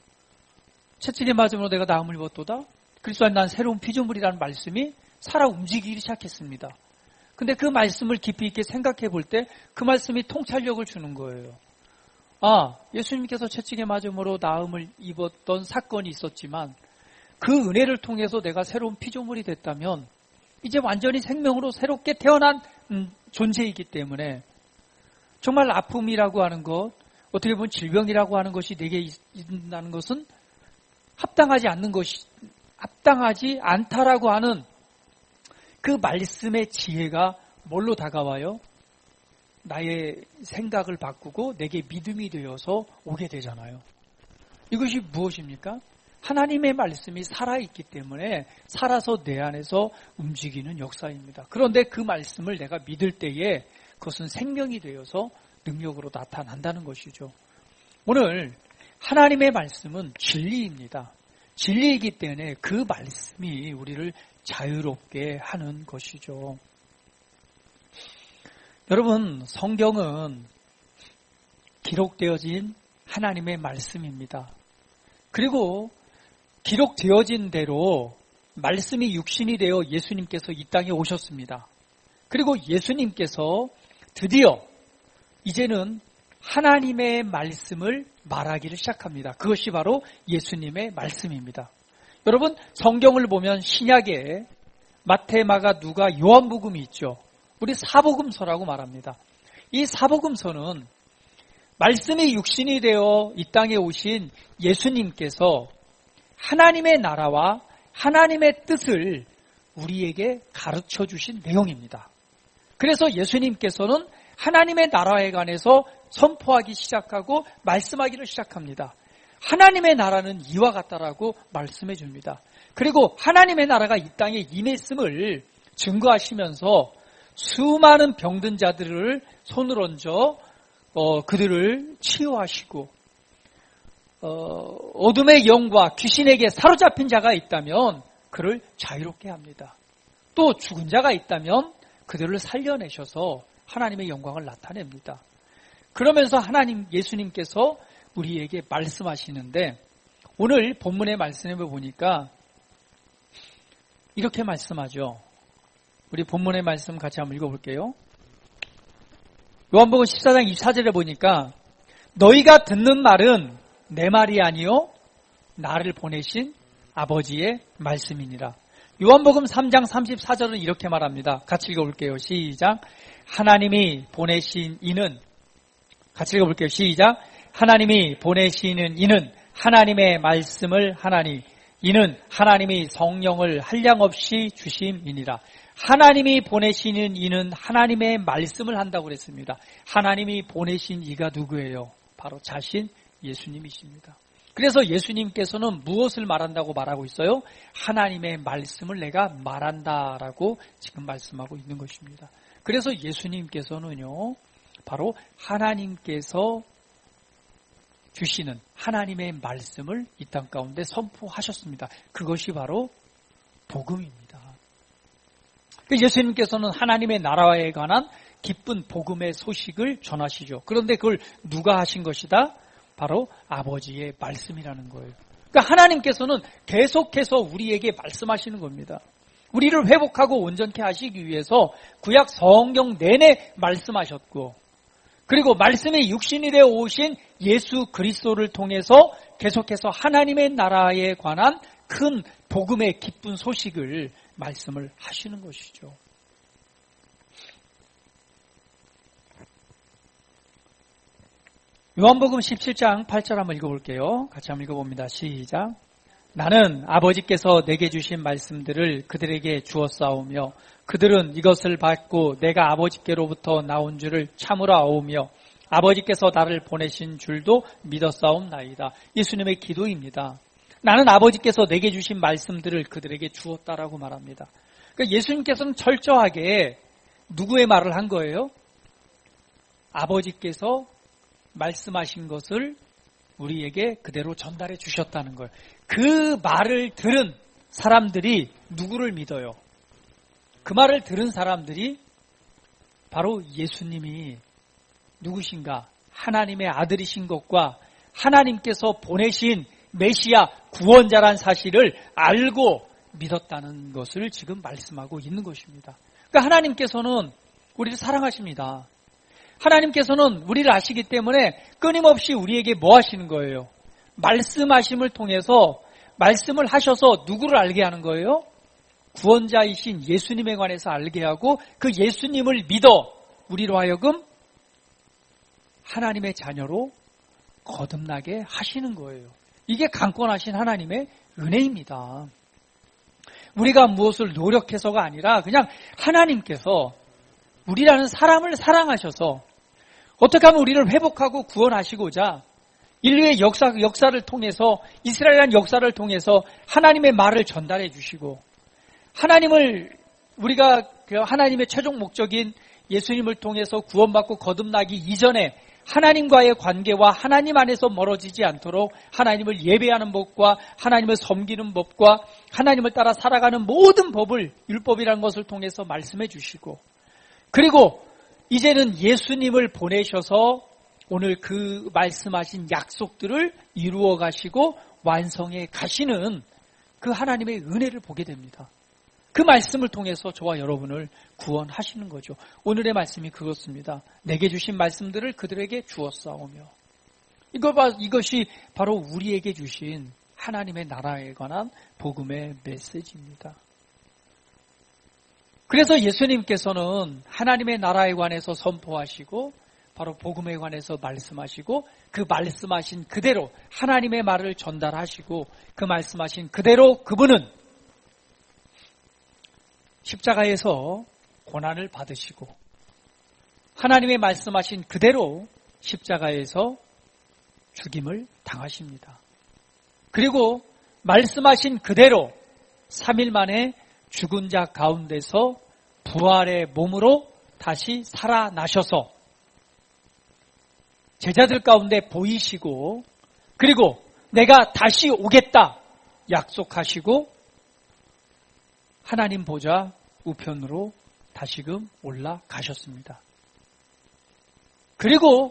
채찍에 맞음으로 내가 나음을 입었도다. 그리스도 안에 난 새로운 피조물이라는 말씀이 살아 움직이기 시작했습니다. 근데 그 말씀을 깊이 있게 생각해 볼 때 그 말씀이 통찰력을 주는 거예요. 아, 예수님께서 채찍에 맞음으로 나음을 입었던 사건이 있었지만 그 은혜를 통해서 내가 새로운 피조물이 됐다면 이제 완전히 생명으로 새롭게 태어난 존재이기 때문에 정말 아픔이라고 하는 것, 어떻게 보면 질병이라고 하는 것이 내게 있다는 것은 합당하지 않다라고 하는 그 말씀의 지혜가 뭘로 다가와요? 나의 생각을 바꾸고 내게 믿음이 되어서 오게 되잖아요. 이것이 무엇입니까? 하나님의 말씀이 살아있기 때문에 살아서 내 안에서 움직이는 역사입니다. 그런데 그 말씀을 내가 믿을 때에 그것은 생명이 되어서 능력으로 나타난다는 것이죠. 오늘 하나님의 말씀은 진리입니다. 진리이기 때문에 그 말씀이 우리를 자유롭게 하는 것이죠. 여러분, 성경은 기록되어진 하나님의 말씀입니다. 그리고 기록되어진 대로 말씀이 육신이 되어 예수님께서 이 땅에 오셨습니다. 그리고 예수님께서 드디어 이제는 하나님의 말씀을 말하기를 시작합니다. 그것이 바로 예수님의 말씀입니다. 여러분, 성경을 보면 신약에 마태, 마가, 누가, 요한복음이 있죠. 우리 사복음서라고 말합니다. 이 사복음서는 말씀이 육신이 되어 이 땅에 오신 예수님께서 하나님의 나라와 하나님의 뜻을 우리에게 가르쳐 주신 내용입니다. 그래서 예수님께서는 하나님의 나라에 관해서 선포하기 시작하고 말씀하기를 시작합니다. 하나님의 나라는 이와 같다라고 말씀해 줍니다. 그리고 하나님의 나라가 이 땅에 임했음을 증거하시면서 수많은 병든 자들을 손을 얹어 그들을 치유하시고 어둠의 영과 귀신에게 사로잡힌 자가 있다면 그를 자유롭게 합니다. 또 죽은 자가 있다면 그들을 살려내셔서 하나님의 영광을 나타냅니다. 그러면서 예수님께서 우리에게 말씀하시는데 오늘 본문의 말씀을 보니까 이렇게 말씀하죠. 우리 본문의 말씀 같이 한번 읽어볼게요. 요한복음 14장 24절에 보니까 너희가 듣는 말은 내 말이 아니요 나를 보내신 아버지의 말씀이니라. 요한복음 3장 34절은 이렇게 말합니다. 같이 읽어볼게요. 시작. 하나님이 보내신 이는 같이 읽어볼게요. 시작. 하나님이 보내시는 이는 하나님의 말씀을 하나니 이는 하나님이 성령을 한량없이 주심이니라. 하나님이 보내시는 이는 하나님의 말씀을 한다고 그랬습니다. 하나님이 보내신 이가 누구예요? 바로 자신 예수님이십니다. 그래서 예수님께서는 무엇을 말한다고 말하고 있어요? 하나님의 말씀을 내가 말한다라고 지금 말씀하고 있는 것입니다. 그래서 예수님께서는요, 바로 하나님께서 주시는 하나님의 말씀을 이 땅 가운데 선포하셨습니다. 그것이 바로 복음입니다. 예수님께서는 하나님의 나라에 관한 기쁜 복음의 소식을 전하시죠. 그런데 그걸 누가 하신 것이다? 바로 아버지의 말씀이라는 거예요. 그러니까 하나님께서는 계속해서 우리에게 말씀하시는 겁니다. 우리를 회복하고 온전케 하시기 위해서 구약 성경 내내 말씀하셨고 그리고 말씀이 육신이 되어 오신 예수 그리스도를 통해서 계속해서 하나님의 나라에 관한 큰 복음의 기쁜 소식을 말씀을 하시는 것이죠. 요한복음 17장 8절 한번 읽어볼게요. 같이 한번 읽어봅니다. 시작. 나는 아버지께서 내게 주신 말씀들을 그들에게 주었사오며 그들은 이것을 받고 내가 아버지께로부터 나온 줄을 참으로 아오며 아버지께서 나를 보내신 줄도 믿었사옵나이다. 예수님의 기도입니다. 나는 아버지께서 내게 주신 말씀들을 그들에게 주었다라고 말합니다. 그러니까 예수님께서는 철저하게 누구의 말을 한 거예요? 아버지께서 말씀하신 것을 우리에게 그대로 전달해 주셨다는 거예요. 그 말을 들은 사람들이 누구를 믿어요? 그 말을 들은 사람들이 바로 예수님이 누구신가? 하나님의 아들이신 것과 하나님께서 보내신 메시아 구원자란 사실을 알고 믿었다는 것을 지금 말씀하고 있는 것입니다. 그러니까 하나님께서는 우리를 사랑하십니다. 하나님께서는 우리를 아시기 때문에 끊임없이 우리에게 뭐 하시는 거예요? 말씀하심을 통해서 말씀을 하셔서 누구를 알게 하는 거예요? 구원자이신 예수님에 관해서 알게 하고 그 예수님을 믿어 우리로 하여금 하나님의 자녀로 거듭나게 하시는 거예요. 이게 강권하신 하나님의 은혜입니다. 우리가 무엇을 노력해서가 아니라 그냥 하나님께서 우리라는 사람을 사랑하셔서 어떻게 하면 우리를 회복하고 구원하시고자 인류의 역사를 통해서 이스라엘이라는 역사를 통해서 하나님의 말을 전달해 주시고 우리가 하나님의 최종 목적인 예수님을 통해서 구원받고 거듭나기 이전에 하나님과의 관계와 하나님 안에서 멀어지지 않도록 하나님을 예배하는 법과 하나님을 섬기는 법과 하나님을 따라 살아가는 모든 법을 율법이라는 것을 통해서 말씀해 주시고 그리고 이제는 예수님을 보내셔서 오늘 그 말씀하신 약속들을 이루어 가시고 완성해 가시는 그 하나님의 은혜를 보게 됩니다. 그 말씀을 통해서 저와 여러분을 구원하시는 거죠. 오늘의 말씀이 그렇습니다. 내게 주신 말씀들을 그들에게 주었사오며 이것이 바로 우리에게 주신 하나님의 나라에 관한 복음의 메시지입니다. 그래서 예수님께서는 하나님의 나라에 관해서 선포하시고 바로 복음에 관해서 말씀하시고 그 말씀하신 그대로 하나님의 말을 전달하시고 그 말씀하신 그대로 그분은 십자가에서 고난을 받으시고 하나님의 말씀하신 그대로 십자가에서 죽임을 당하십니다. 그리고 말씀하신 그대로 3일 만에 죽은 자 가운데서 부활의 몸으로 다시 살아나셔서 제자들 가운데 보이시고 그리고 내가 다시 오겠다 약속하시고 하나님 보좌 우편으로 다시금 올라가셨습니다. 그리고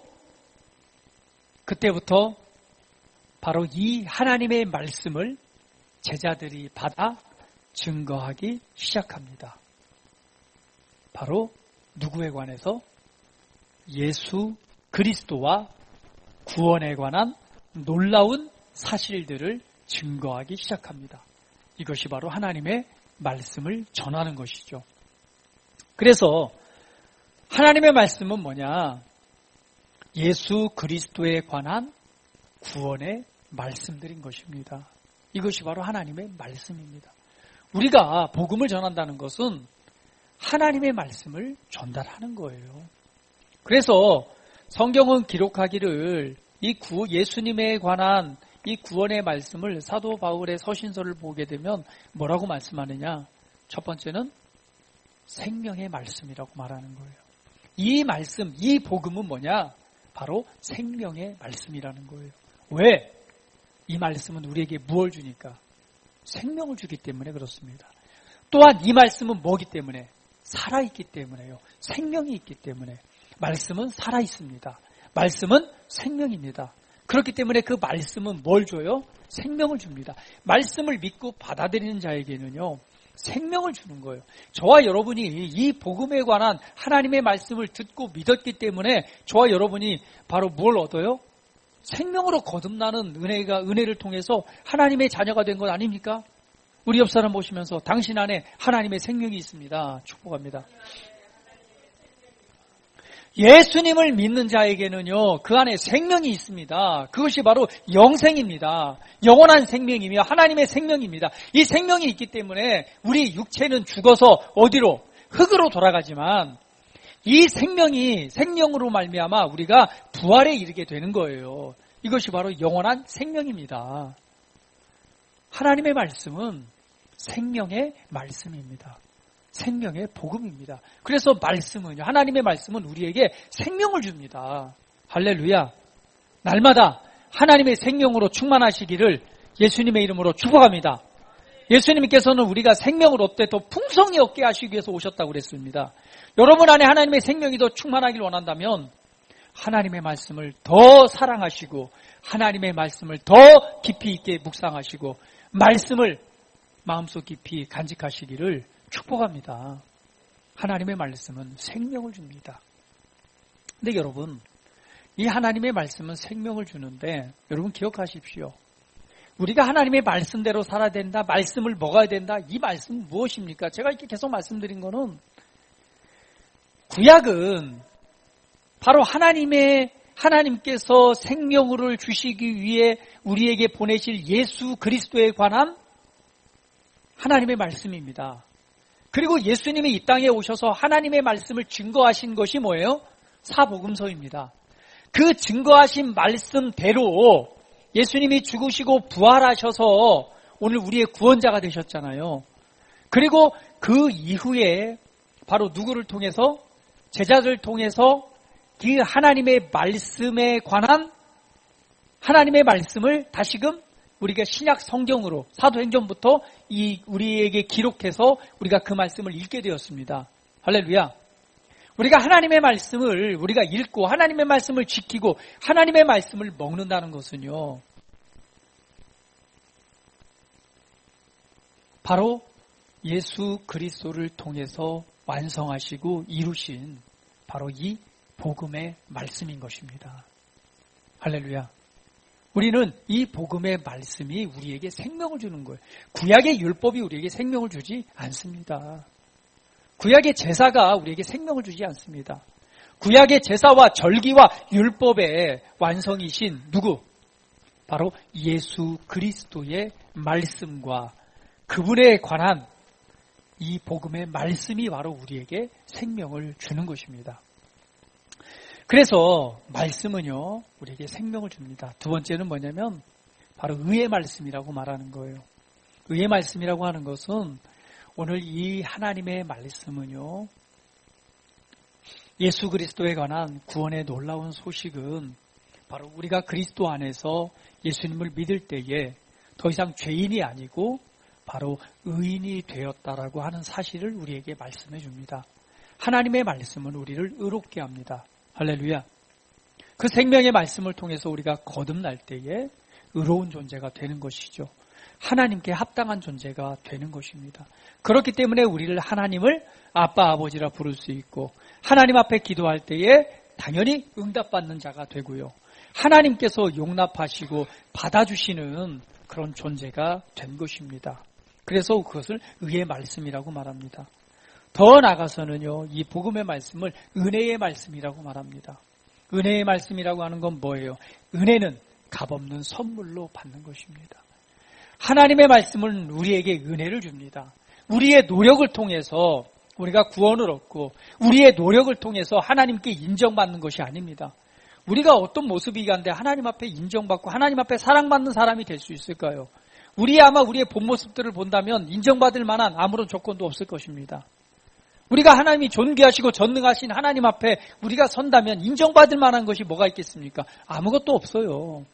그때부터 바로 이 하나님의 말씀을 제자들이 받아 증거하기 시작합니다. 바로 누구에 관해서? 예수 그리스도와 구원에 관한 놀라운 사실들을 증거하기 시작합니다. 이것이 바로 하나님의 말씀을 전하는 것이죠. 그래서 하나님의 말씀은 뭐냐? 예수 그리스도에 관한 구원의 말씀들인 것입니다. 이것이 바로 하나님의 말씀입니다. 우리가 복음을 전한다는 것은 하나님의 말씀을 전달하는 거예요. 그래서 성경은 기록하기를 예수님에 관한 이 구원의 말씀을 사도 바울의 서신서를 보게 되면 뭐라고 말씀하느냐? 첫 번째는 생명의 말씀이라고 말하는 거예요. 이 말씀, 이 복음은 뭐냐? 바로 생명의 말씀이라는 거예요. 왜? 이 말씀은 우리에게 무엇을 주니까? 생명을 주기 때문에 그렇습니다. 또한 이 말씀은 뭐기 때문에? 살아있기 때문에요. 생명이 있기 때문에. 말씀은 살아있습니다. 말씀은 생명입니다. 그렇기 때문에 그 말씀은 뭘 줘요? 생명을 줍니다. 말씀을 믿고 받아들이는 자에게는요, 생명을 주는 거예요. 저와 여러분이 이 복음에 관한 하나님의 말씀을 듣고 믿었기 때문에 저와 여러분이 바로 뭘 얻어요? 생명으로 거듭나는 은혜를 통해서 하나님의 자녀가 된 것 아닙니까? 우리 옆 사람 보시면서 당신 안에 하나님의 생명이 있습니다. 축복합니다. 예수님을 믿는 자에게는요, 그 안에 생명이 있습니다. 그것이 바로 영생입니다. 영원한 생명이며 하나님의 생명입니다. 이 생명이 있기 때문에 우리 육체는 죽어서 어디로? 흙으로 돌아가지만 이 생명으로 말미암아 우리가 부활에 이르게 되는 거예요. 이것이 바로 영원한 생명입니다. 하나님의 말씀은 생명의 말씀입니다. 생명의 복음입니다. 그래서 하나님의 말씀은 우리에게 생명을 줍니다. 할렐루야. 날마다 하나님의 생명으로 충만하시기를 예수님의 이름으로 축복합니다. 예수님께서는 우리가 생명을 얻되 더 풍성히 얻게 하시기 위해서 오셨다고 그랬습니다. 여러분 안에 하나님의 생명이 더 충만하길 원한다면 하나님의 말씀을 더 사랑하시고 하나님의 말씀을 더 깊이 있게 묵상하시고 말씀을 마음속 깊이 간직하시기를 축복합니다. 하나님의 말씀은 생명을 줍니다. 근데 여러분, 이 하나님의 말씀은 생명을 주는데 여러분 기억하십시오. 우리가 하나님의 말씀대로 살아야 된다. 말씀을 먹어야 된다. 이 말씀은 무엇입니까? 제가 이렇게 계속 말씀드린 거는 구약은 바로 하나님께서 생명을 주시기 위해 우리에게 보내실 예수 그리스도에 관한 하나님의 말씀입니다. 그리고 예수님이 이 땅에 오셔서 하나님의 말씀을 증거하신 것이 뭐예요? 사복음서입니다. 그 증거하신 말씀대로 예수님이 죽으시고 부활하셔서 오늘 우리의 구원자가 되셨잖아요. 그리고 그 이후에 바로 누구를 통해서? 제자들을 통해서 그 하나님의 말씀에 관한 하나님의 말씀을 다시금 우리가 신약 성경으로 사도행전부터 우리에게 기록해서 우리가 그 말씀을 읽게 되었습니다. 할렐루야. 우리가 하나님의 말씀을 우리가 읽고 하나님의 말씀을 지키고 하나님의 말씀을 먹는다는 것은요. 바로 예수 그리스도를 통해서 완성하시고 이루신 바로 이 복음의 말씀인 것입니다. 할렐루야. 우리는 이 복음의 말씀이 우리에게 생명을 주는 거예요. 구약의 율법이 우리에게 생명을 주지 않습니다. 구약의 제사가 우리에게 생명을 주지 않습니다. 구약의 제사와 절기와 율법의 완성이신 누구? 바로 예수 그리스도의 말씀과 그분에 관한 이 복음의 말씀이 바로 우리에게 생명을 주는 것입니다. 그래서 말씀은요, 우리에게 생명을 줍니다. 두 번째는 뭐냐면 바로 의의 말씀이라고 말하는 거예요. 의의 말씀이라고 하는 것은 오늘 이 하나님의 말씀은요, 예수 그리스도에 관한 구원의 놀라운 소식은 바로 우리가 그리스도 안에서 예수님을 믿을 때에 더 이상 죄인이 아니고 바로 의인이 되었다라고 하는 사실을 우리에게 말씀해 줍니다. 하나님의 말씀은 우리를 의롭게 합니다. 할렐루야. 그 생명의 말씀을 통해서 우리가 거듭날 때에 의로운 존재가 되는 것이죠. 하나님께 합당한 존재가 되는 것입니다. 그렇기 때문에 우리를 하나님을 아빠 아버지라 부를 수 있고 하나님 앞에 기도할 때에 당연히 응답받는 자가 되고요. 하나님께서 용납하시고 받아주시는 그런 존재가 된 것입니다. 그래서 그것을 의의 말씀이라고 말합니다. 더 나아가서는요, 이 복음의 말씀을 은혜의 말씀이라고 말합니다. 은혜의 말씀이라고 하는 건 뭐예요? 은혜는 값없는 선물로 받는 것입니다. 하나님의 말씀은 우리에게 은혜를 줍니다. 우리의 노력을 통해서 우리가 구원을 얻고 우리의 노력을 통해서 하나님께 인정받는 것이 아닙니다. 우리가 어떤 모습이간데 하나님 앞에 인정받고 하나님 앞에 사랑받는 사람이 될 수 있을까요? 아마 우리의 본 모습들을 본다면 인정받을 만한 아무런 조건도 없을 것입니다. 우리가 하나님이 존귀하시고 전능하신 하나님 앞에 우리가 선다면 인정받을 만한 것이 뭐가 있겠습니까? 아무것도 없어요.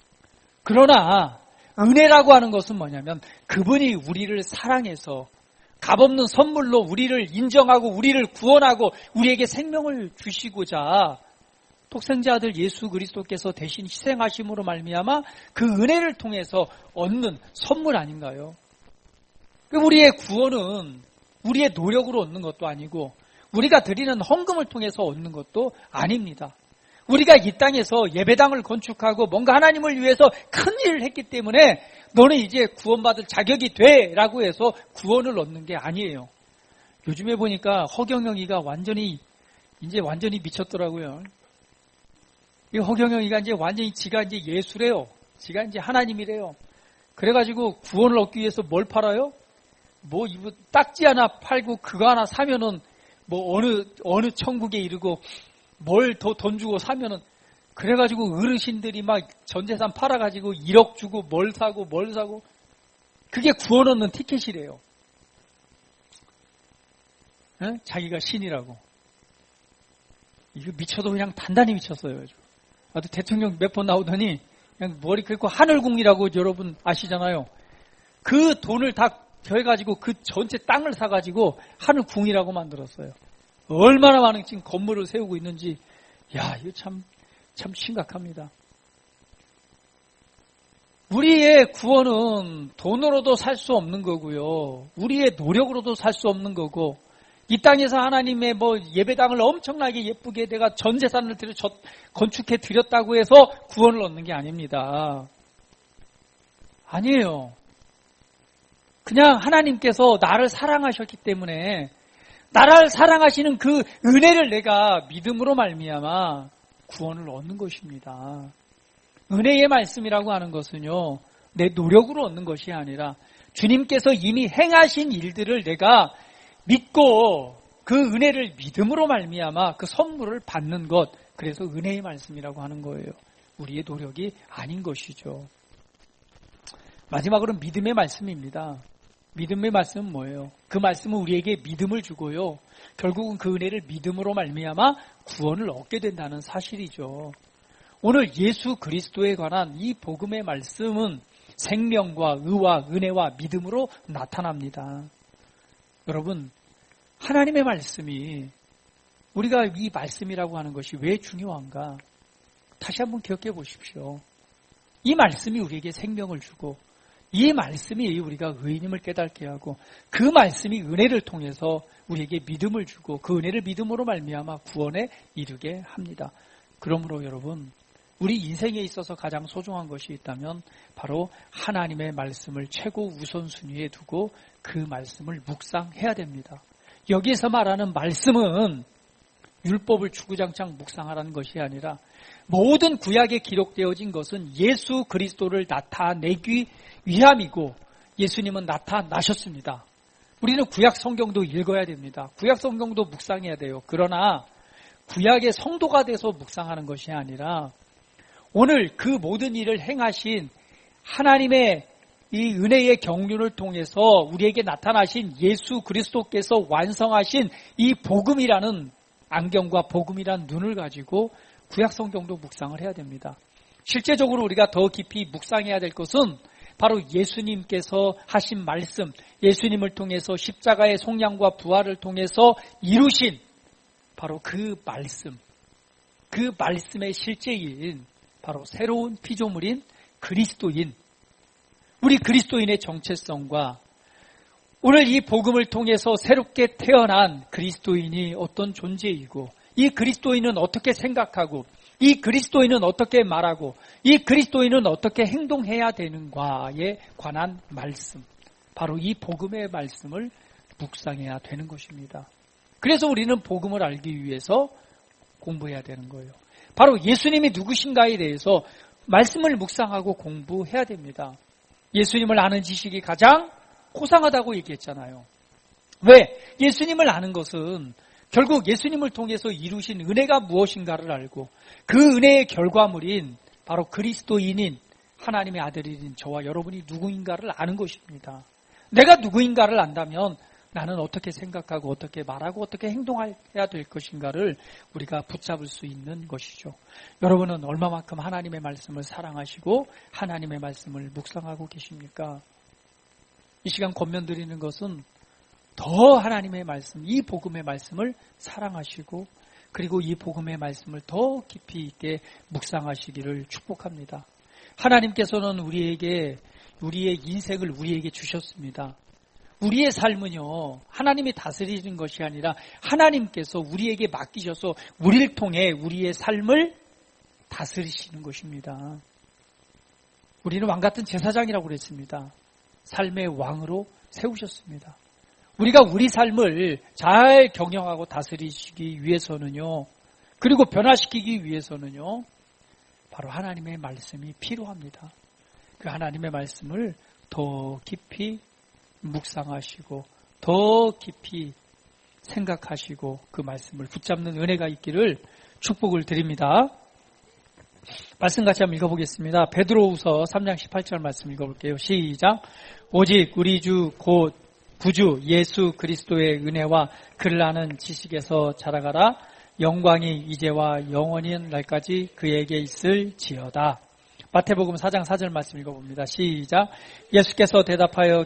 그러나 은혜라고 하는 것은 뭐냐면 그분이 우리를 사랑해서 값없는 선물로 우리를 인정하고 우리를 구원하고 우리에게 생명을 주시고자 독생자 아들 예수 그리스도께서 대신 희생하심으로 말미암아 그 은혜를 통해서 얻는 선물 아닌가요? 우리의 구원은 우리의 노력으로 얻는 것도 아니고 우리가 드리는 헌금을 통해서 얻는 것도 아닙니다. 우리가 이 땅에서 예배당을 건축하고 뭔가 하나님을 위해서 큰 일을 했기 때문에 너는 이제 구원받을 자격이 돼 라고 해서 구원을 얻는 게 아니에요. 요즘에 보니까 허경영이가 완전히 미쳤더라고요. 이 허경영이가 이제 완전히 지가 이제 예수래요. 지가 이제 하나님이래요. 그래가지고 구원을 얻기 위해서 뭘 팔아요? 뭐 이거 딱지 하나 팔고 그거 하나 사면은 뭐 어느 천국에 이르고 뭘 더 돈 주고 사면은 그래가지고 어르신들이 막 전 재산 팔아가지고 1억 주고 뭘 사고 그게 구원 얻는 티켓이래요. 에? 자기가 신이라고. 이거 미쳐도 그냥 단단히 미쳤어요. 아주 대통령 몇 번 나오더니 그냥 머리 긁고 하늘궁이라고 여러분 아시잖아요. 그 돈을 다 해가지고 그 전체 땅을 사가지고 하늘궁이라고 만들었어요. 얼마나 많은 지금 건물을 세우고 있는지, 야, 이거 참 심각합니다. 우리의 구원은 돈으로도 살 수 없는 거고요. 우리의 노력으로도 살 수 없는 거고, 이 땅에서 하나님의 예배당을 엄청나게 예쁘게 내가 전 재산을 건축해 드렸다고 해서 구원을 얻는 게 아닙니다. 아니에요. 그냥 하나님께서 나를 사랑하셨기 때문에 나를 사랑하시는 그 은혜를 내가 믿음으로 말미암아 구원을 얻는 것입니다. 은혜의 말씀이라고 하는 것은요, 내 노력으로 얻는 것이 아니라 주님께서 이미 행하신 일들을 내가 믿고 그 은혜를 믿음으로 말미암아 그 선물을 받는 것, 그래서 은혜의 말씀이라고 하는 거예요. 우리의 노력이 아닌 것이죠. 마지막으로 믿음의 말씀입니다. 믿음의 말씀은 뭐예요? 그 말씀은 우리에게 믿음을 주고요. 결국은 그 은혜를 믿음으로 말미암아 구원을 얻게 된다는 사실이죠. 오늘 예수 그리스도에 관한 이 복음의 말씀은 생명과 의와 은혜와 믿음으로 나타납니다. 여러분, 하나님의 말씀이 우리가 이 말씀이라고 하는 것이 왜 중요한가? 다시 한번 기억해 보십시오. 이 말씀이 우리에게 생명을 주고 이 말씀이 우리가 의인임을 깨닫게 하고 그 말씀이 은혜를 통해서 우리에게 믿음을 주고 그 은혜를 믿음으로 말미암아 구원에 이르게 합니다. 그러므로 여러분, 우리 인생에 있어서 가장 소중한 것이 있다면 바로 하나님의 말씀을 최고 우선순위에 두고 그 말씀을 묵상해야 됩니다. 여기에서 말하는 말씀은 율법을 주구장창 묵상하라는 것이 아니라 모든 구약에 기록되어진 것은 예수 그리스도를 나타내기 위함이고 예수님은 나타나셨습니다. 우리는 구약 성경도 읽어야 됩니다. 구약 성경도 묵상해야 돼요. 그러나 구약의 성도가 돼서 묵상하는 것이 아니라 오늘 그 모든 일을 행하신 하나님의 이 은혜의 경륜을 통해서 우리에게 나타나신 예수 그리스도께서 완성하신 이 복음이라는 안경과 복음이라는 눈을 가지고 구약 성경도 묵상을 해야 됩니다. 실제적으로 우리가 더 깊이 묵상해야 될 것은 바로 예수님께서 하신 말씀, 예수님을 통해서 십자가의 속량과 부활을 통해서 이루신 바로 그 말씀, 그 말씀의 실제인 바로 새로운 피조물인 그리스도인, 우리 그리스도인의 정체성과 오늘 이 복음을 통해서 새롭게 태어난 그리스도인이 어떤 존재이고 이 그리스도인은 어떻게 생각하고 이 그리스도인은 어떻게 말하고 이 그리스도인은 어떻게 행동해야 되는가에 관한 말씀, 바로 이 복음의 말씀을 묵상해야 되는 것입니다. 그래서 우리는 복음을 알기 위해서 공부해야 되는 거예요. 바로 예수님이 누구신가에 대해서 말씀을 묵상하고 공부해야 됩니다. 예수님을 아는 지식이 가장 고상하다고 얘기했잖아요. 왜? 예수님을 아는 것은 결국 예수님을 통해서 이루신 은혜가 무엇인가를 알고 그 은혜의 결과물인 바로 그리스도인인 하나님의 아들인 저와 여러분이 누구인가를 아는 것입니다. 내가 누구인가를 안다면 나는 어떻게 생각하고 어떻게 말하고 어떻게 행동해야 될 것인가를 우리가 붙잡을 수 있는 것이죠. 여러분은 얼마만큼 하나님의 말씀을 사랑하시고 하나님의 말씀을 묵상하고 계십니까? 이 시간 권면드리는 것은 더 하나님의 말씀, 이 복음의 말씀을 사랑하시고 그리고 이 복음의 말씀을 더 깊이 있게 묵상하시기를 축복합니다. 하나님께서는 우리에게 우리의 인생을 우리에게 주셨습니다. 우리의 삶은요, 하나님이 다스리는 것이 아니라 하나님께서 우리에게 맡기셔서 우리를 통해 우리의 삶을 다스리시는 것입니다. 우리는 왕 같은 제사장이라고 그랬습니다. 삶의 왕으로 세우셨습니다. 우리가 우리 삶을 잘 경영하고 다스리시기 위해서는요, 그리고 변화시키기 위해서는요, 바로 하나님의 말씀이 필요합니다. 그 하나님의 말씀을 더 깊이 묵상하시고 더 깊이 생각하시고 그 말씀을 붙잡는 은혜가 있기를 축복을 드립니다. 말씀 같이 한번 읽어보겠습니다. 베드로후서 3장 18절 말씀 읽어볼게요. 시작. 오직 우리 주 곧 구주 예수 그리스도의 은혜와 그를 아는 지식에서 자라가라. 영광이 이제와 영원히 날까지 그에게 있을지어다. 마태복음 4장 4절 말씀 읽어봅니다. 시작. 예수께서 대답하여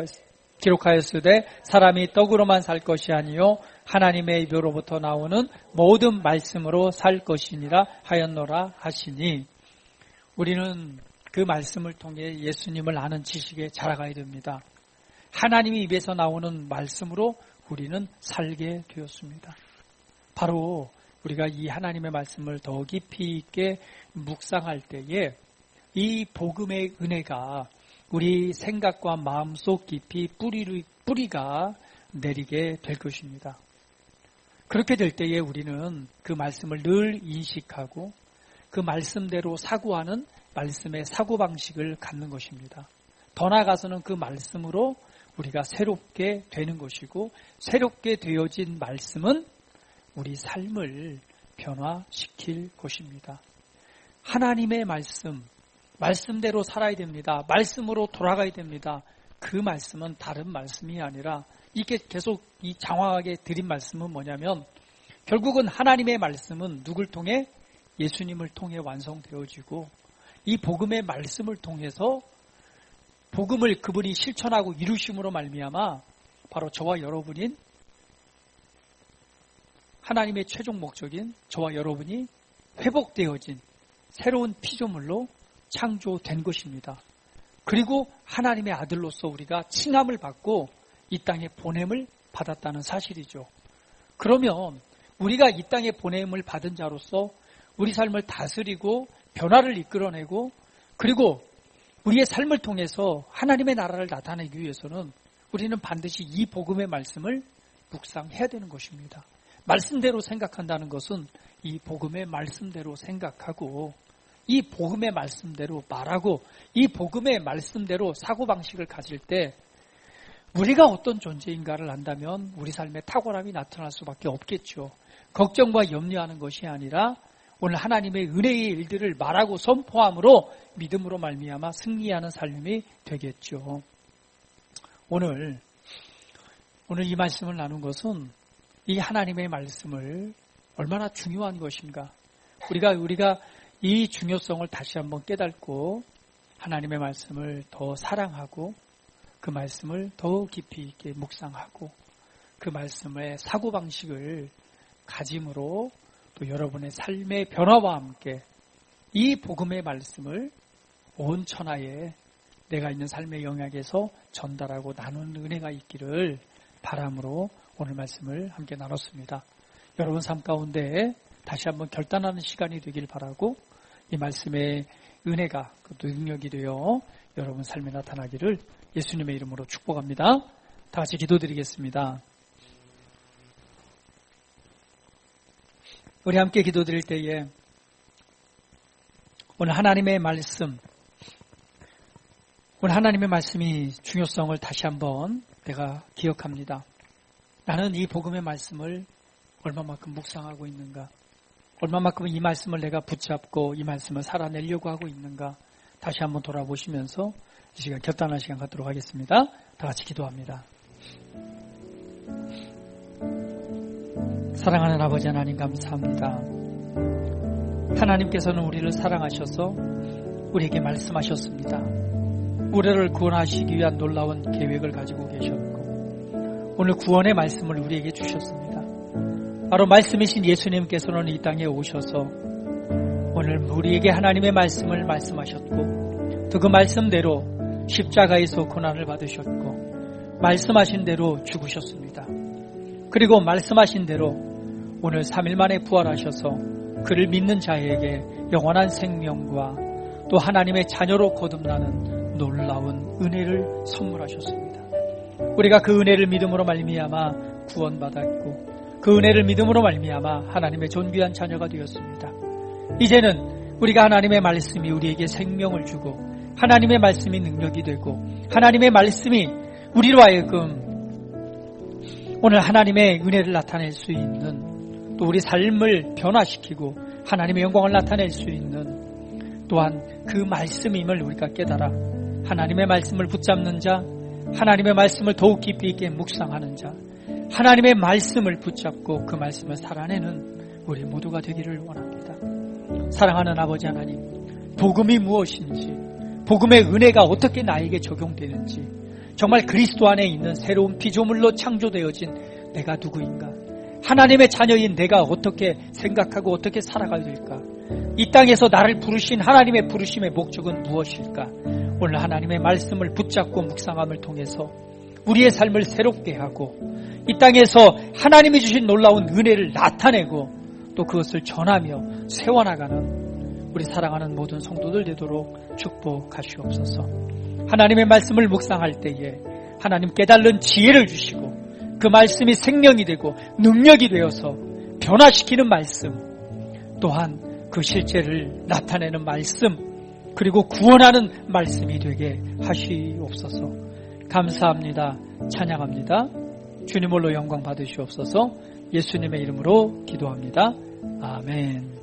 기록하였으되 사람이 떡으로만 살 것이 아니요 하나님의 입으로부터 나오는 모든 말씀으로 살 것이니라 하였노라 하시니, 우리는 그 말씀을 통해 예수님을 아는 지식에 자라가야 됩니다. 하나님의 입에서 나오는 말씀으로 우리는 살게 되었습니다. 바로 우리가 이 하나님의 말씀을 더 깊이 있게 묵상할 때에 이 복음의 은혜가 우리 생각과 마음속 깊이 뿌리가 내리게 될 것입니다. 그렇게 될 때에 우리는 그 말씀을 늘 인식하고 그 말씀대로 사고하는 말씀의 사고방식을 갖는 것입니다. 더 나아가서는 그 말씀으로 우리가 새롭게 되는 것이고, 새롭게 되어진 말씀은 우리 삶을 변화시킬 것입니다. 하나님의 말씀대로 살아야 됩니다. 말씀으로 돌아가야 됩니다. 그 말씀은 다른 말씀이 아니라, 이게 계속 이 장황하게 드린 말씀은 뭐냐면, 결국은 하나님의 말씀은 누굴 통해? 예수님을 통해 완성되어지고, 이 복음의 말씀을 통해서 복음을 그분이 실천하고 이루심으로 말미암아 바로 저와 여러분인 하나님의 최종 목적인 저와 여러분이 회복되어진 새로운 피조물로 창조된 것입니다. 그리고 하나님의 아들로서 우리가 칭함을 받고 이 땅에 보냄을 받았다는 사실이죠. 그러면 우리가 이 땅에 보냄을 받은 자로서 우리 삶을 다스리고 변화를 이끌어내고, 그리고 우리의 삶을 통해서 하나님의 나라를 나타내기 위해서는 우리는 반드시 이 복음의 말씀을 묵상해야 되는 것입니다. 말씀대로 생각한다는 것은 이 복음의 말씀대로 생각하고, 이 복음의 말씀대로 말하고, 이 복음의 말씀대로 사고방식을 가질 때 우리가 어떤 존재인가를 안다면 우리 삶에 탁월함이 나타날 수밖에 없겠죠. 걱정과 염려하는 것이 아니라 오늘 하나님의 은혜의 일들을 말하고 선포함으로 믿음으로 말미암아 승리하는 삶이 되겠죠. 오늘 이 말씀을 나눈 것은 이 하나님의 말씀을 얼마나 중요한 것인가, 우리가 이 중요성을 다시 한번 깨닫고 하나님의 말씀을 더 사랑하고 그 말씀을 더 깊이 있게 묵상하고 그 말씀의 사고방식을 가짐으로 또 여러분의 삶의 변화와 함께 이 복음의 말씀을 온 천하에 내가 있는 삶의 영역에서 전달하고 나누는 은혜가 있기를 바람으로 오늘 말씀을 함께 나눴습니다. 여러분 삶 가운데 다시 한번 결단하는 시간이 되길 바라고, 이 말씀의 은혜가 그 능력이 되어 여러분 삶에 나타나기를 예수님의 이름으로 축복합니다. 다 같이 기도드리겠습니다. 우리 함께 기도드릴 때에 오늘 하나님의 말씀이 중요성을 다시 한번 내가 기억합니다. 나는 이 복음의 말씀을 얼마만큼 묵상하고 있는가, 얼마만큼 이 말씀을 내가 붙잡고 이 말씀을 살아내려고 하고 있는가, 다시 한번 돌아보시면서 이 시간 결단할 시간 갖도록 하겠습니다. 다 같이 기도합니다. 사랑하는 아버지 하나님 감사합니다. 하나님께서는 우리를 사랑하셔서 우리에게 말씀하셨습니다. 우리를 구원하시기 위한 놀라운 계획을 가지고 계셨고, 오늘 구원의 말씀을 우리에게 주셨습니다. 바로 말씀이신 예수님께서는 이 땅에 오셔서 오늘 우리에게 하나님의 말씀을 말씀하셨고, 또 그 말씀대로 십자가에서 고난을 받으셨고 말씀하신 대로 죽으셨습니다. 그리고 말씀하신 대로 오늘 3일 만에 부활하셔서 그를 믿는 자에게 영원한 생명과 또 하나님의 자녀로 거듭나는 놀라운 은혜를 선물하셨습니다. 우리가 그 은혜를 믿음으로 말미암아 구원받았고, 그 은혜를 믿음으로 말미암아 하나님의 존귀한 자녀가 되었습니다. 이제는 우리가 하나님의 말씀이 우리에게 생명을 주고, 하나님의 말씀이 능력이 되고, 하나님의 말씀이 우리로 하여금 오늘 하나님의 은혜를 나타낼 수 있는, 또 우리 삶을 변화시키고 하나님의 영광을 나타낼 수 있는 또한 그 말씀임을 우리가 깨달아 하나님의 말씀을 붙잡는 자, 하나님의 말씀을 더욱 깊이 있게 묵상하는 자, 하나님의 말씀을 붙잡고 그 말씀을 살아내는 우리 모두가 되기를 원합니다. 사랑하는 아버지 하나님, 복음이 무엇인지, 복음의 은혜가 어떻게 나에게 적용되는지, 정말 그리스도 안에 있는 새로운 피조물로 창조되어진 내가 누구인가, 하나님의 자녀인 내가 어떻게 생각하고 어떻게 살아가야 될까, 이 땅에서 나를 부르신 하나님의 부르심의 목적은 무엇일까, 오늘 하나님의 말씀을 붙잡고 묵상함을 통해서 우리의 삶을 새롭게 하고 이 땅에서 하나님이 주신 놀라운 은혜를 나타내고 또 그것을 전하며 세워나가는 우리 사랑하는 모든 성도들 되도록 축복하시옵소서. 하나님의 말씀을 묵상할 때에 하나님 깨달는 지혜를 주시고 그 말씀이 생명이 되고 능력이 되어서 변화시키는 말씀, 또한 그 실제를 나타내는 말씀, 그리고 구원하는 말씀이 되게 하시옵소서. 감사합니다. 찬양합니다. 주님 홀로 영광 받으시옵소서. 예수님의 이름으로 기도합니다. 아멘.